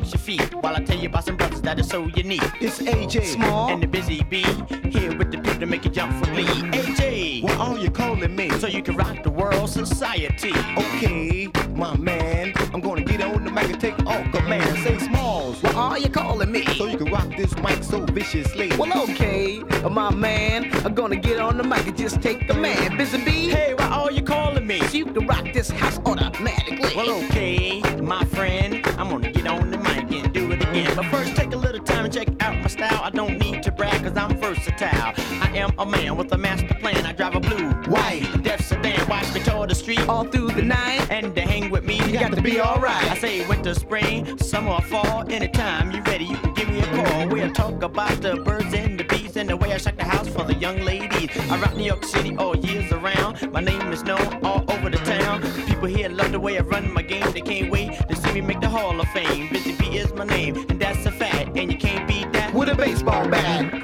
relax your feet while I tell you about some brothers that are so unique. It's AJ Small and the Busy Bee, here with the pip to make you jump for glee. AJ, what are you calling me? so you can rock the world society. Okay, my man, I'm gonna get on the mic and take all command. Say Smalls, What are you calling me? so you can rock this mic so viciously. Well, okay, my man, I'm gonna get on the mic and just take the man. Busy Bee, Hey, why are you calling me? so you can rock this house automatically. Well, okay, my friend, I'm gonna get on the mic and do it again. But first, take a little time and check out my style. I don't need to brag, cause I'm versatile. I am a man with a master plan. I drive a blue, white, deaf sedan. Watch me tour the street All through the night, and to hang with me, you got to be alright. I say winter, spring, summer, or fall. Anytime you ready, you can give me a call. We'll talk about the birds and the bees and the way I shake the house for the young ladies. I rock New York City all years around. My name is known all over the town. People here love the way I run my game. They can't wait to see me make the Hall of Fame. Busy Bee is my name, and that's a fact. And you can't beat that with a baseball bat.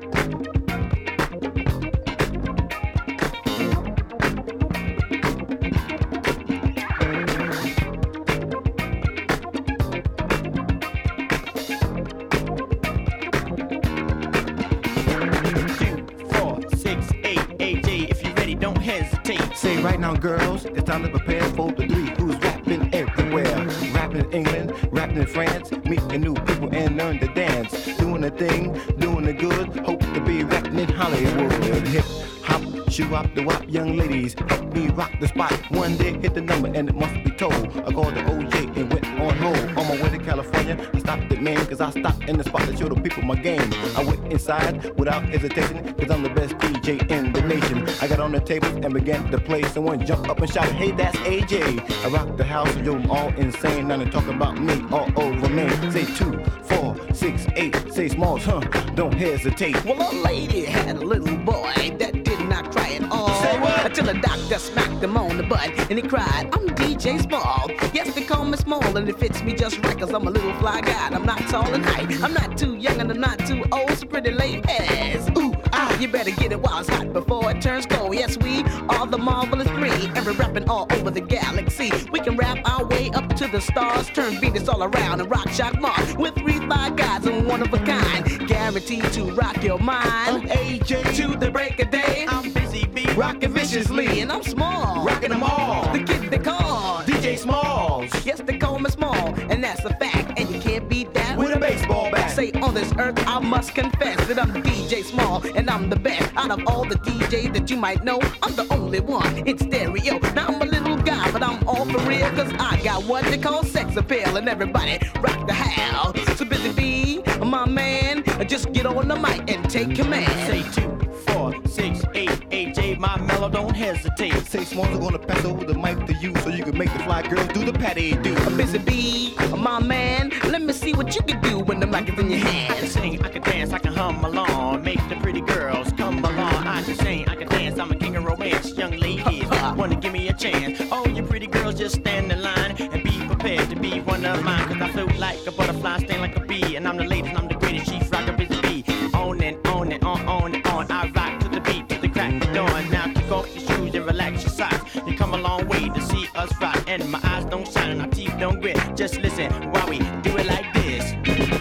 Don't hesitate. Say right now, girls, it's time to prepare for the three who's rapping everywhere. Rapping in England, rapping in France, meeting new people and learn to dance. Doing the thing, doing the good, hope to be rapping in Hollywood. Hip hop, shoo hop the wop, young ladies, help me rock the spot. One day hit the number and it must be told. I called the OJ and went on hold. On my way to California, I stopped at Maine, cause I stopped in the spot to show the people my game. I went inside without hesitation, cause I'm the best DJ in the nation. I got on the table and began to play. Someone jumped up and shouted, hey, that's AJ. I rocked the house and yo, I'm all insane. Now they talk about me all over me. Say 2, 4, 6, 8. Say Smalls, don't hesitate. Well, a lady had a little boy that did not cry at all. Say what? Until the doctor smacked him on the butt and he cried, I'm DJ Small. Yes, they call me Small and it fits me just right, cause I'm a little fly guy. I'm not tall in height, I'm not too young and I'm not too old. So pretty ladies, ooh, ah, you better get it while it's hot before it turns cold. Yes, we are the marvelous three, and we're rapping all over the galaxy. We can rap our way up to the stars, turn Venus all around and rock shock Mars. With 3 fly guys and one of a kind, guaranteed to rock your mind. I'm AJ To the break of day, I'm Busy Bee, rocking viciously, and I'm Small, rocking them all. the kid they call DJ Smalls Yes, they call me Small, and that's a fact, and you can't beat that with a baseball bat. Say on this earth, I must confess that I'm DJ Small, and I'm the best out of all the DJs that you might know. I'm the only one in stereo. Now I'm a little guy, but I'm all for real, cause I got what they call sex appeal, and everybody rock the house. So Busy Bee, my man, just get on the mic and take command. Say 2, 4, 6, 8, AJ, my mellow, don't hesitate. Say Smalls are gonna pass over the mic to you so you can make the fly girls do the patty do. Busy Bee, my man, let me see what you can do when the mic is in your I can hands. sing, I can dance, I can hum along, make the pretty girls come along. I can sing, I can dance, I'm a king of romance. Young ladies, wanna give me a chance. All you pretty girls just stand in line and be prepared to be one of mine. Cause I float like a butterfly, sting like a bee, and I'm the latest, I'm the greatest chief rocker, Busy Bee. On and on and on and on, I rock to the beat, to the crack of dawn. Now kick off your shoes and relax your socks. You come a long way to see us rock, and my eyes don't shine and our teeth don't grit. Just listen while we do it like this.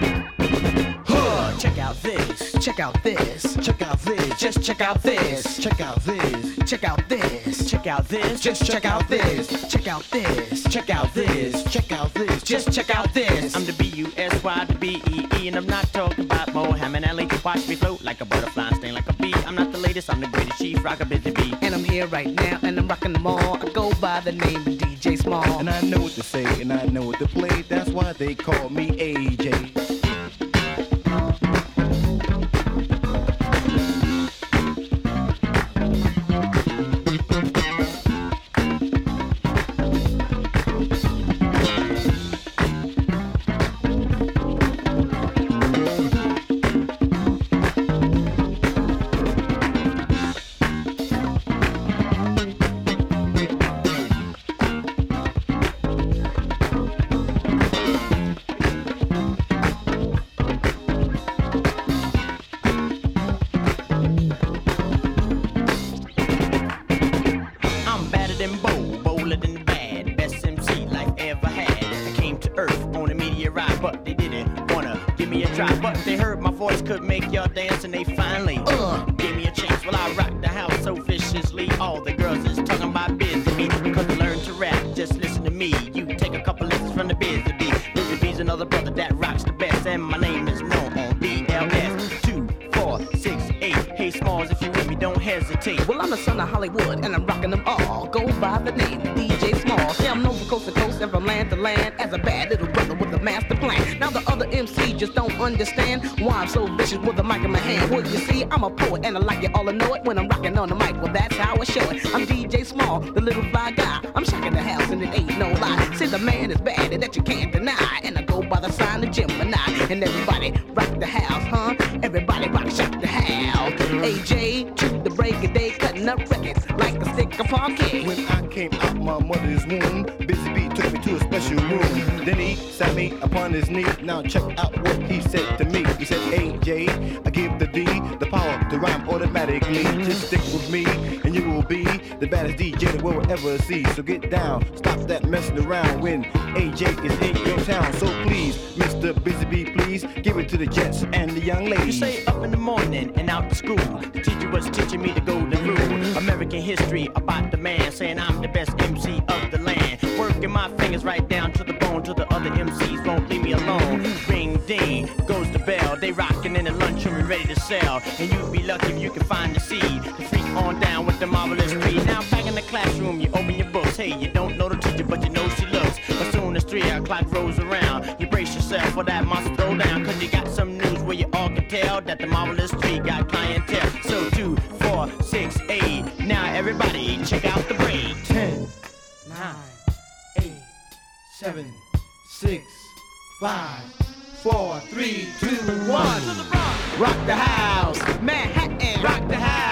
Check out this. Check out this. Check out this. Just check out this. Check out this. Check out this. Check out this. Just check out this. Check out this. Check out this. Check out this. Just check out this. I'm the B-U-S-Y, the B-E-E, and I'm not talking about Mohammed Ali. Watch me float like a butterfly, sting like a bee. I'm not the latest, I'm the greatest chief rocker, Busy Bee. And I'm here right now and I'm rocking them all. I go by the name of DJ Small. And I know what to say and I know what to play. That's why they call me AJ. boys could make y'all dance and they finally gave me a chance. Well, I rock the house so viciously. All the girls is talking about busy bee. Because to learn to rap, just listen to me. You take a couple lessons from the busy bee. Busy bee's another brother that rocks the best. And my name is known on BLS 2468. Hey, Smalls, if you with me, don't hesitate. Well, I'm the son of Hollywood, and I'm rocking them all. Go by the name of DJ Smalls. Yeah, I'm known from coast to coast and from land to land as a bad little brother with a master plan. Now the other MCs just don't understand why I'm so vicious with the mic in my hand. Well, you see, I'm a poet, and I like you all to know it when I'm rocking on the mic. Well, that's how I show it. I'm DJ Small, the little fly guy. I'm shocking the house, and it ain't no lie. See, the man is bad, and that you can't deny. And I go by the sign of Gemini. And everybody rock the house, huh? Everybody rock, shock the house. AJ to the break of day, cutting up records like a stick of parquet. When I came out my mother's womb, Busy Bee took me to a special room. Then he sat me upon his knee. Now check out what he said to me. He said, AJ, I give the D the power to rhyme automatically. Just stick with me, and you will be the baddest DJ the world will ever see. So get down, stop that messing around when AJ is in your town. So please, Mr. Busy Bee, please give it to the Jets and the young ladies. You say up in the morning and out to school. The teacher was teaching me the golden rule. American history about the man, saying I'm the best MC of the land. Working my fingers right down to the bone, till the other MCs won't leave me alone. Ring ding goes the bell. They rocking in the lunchroom and ready to sell. And you be lucky if you can find the seed to freak on down with the marvelous breed. Now back in the classroom, you open your books. Hey, you don't know the teacher, but you know she looks. As soon as 3 o'clock rolls around, you brace yourself for that monster throwdown. Cause you got some news where you all can tell that the marvelous tree got clientele. So 2, 4, 6, 8. Now everybody check out the break. 10, 9, 8, 7, 6, 5, 4, 3, 2, 1. Rock the house, Manhattan, Rock the house.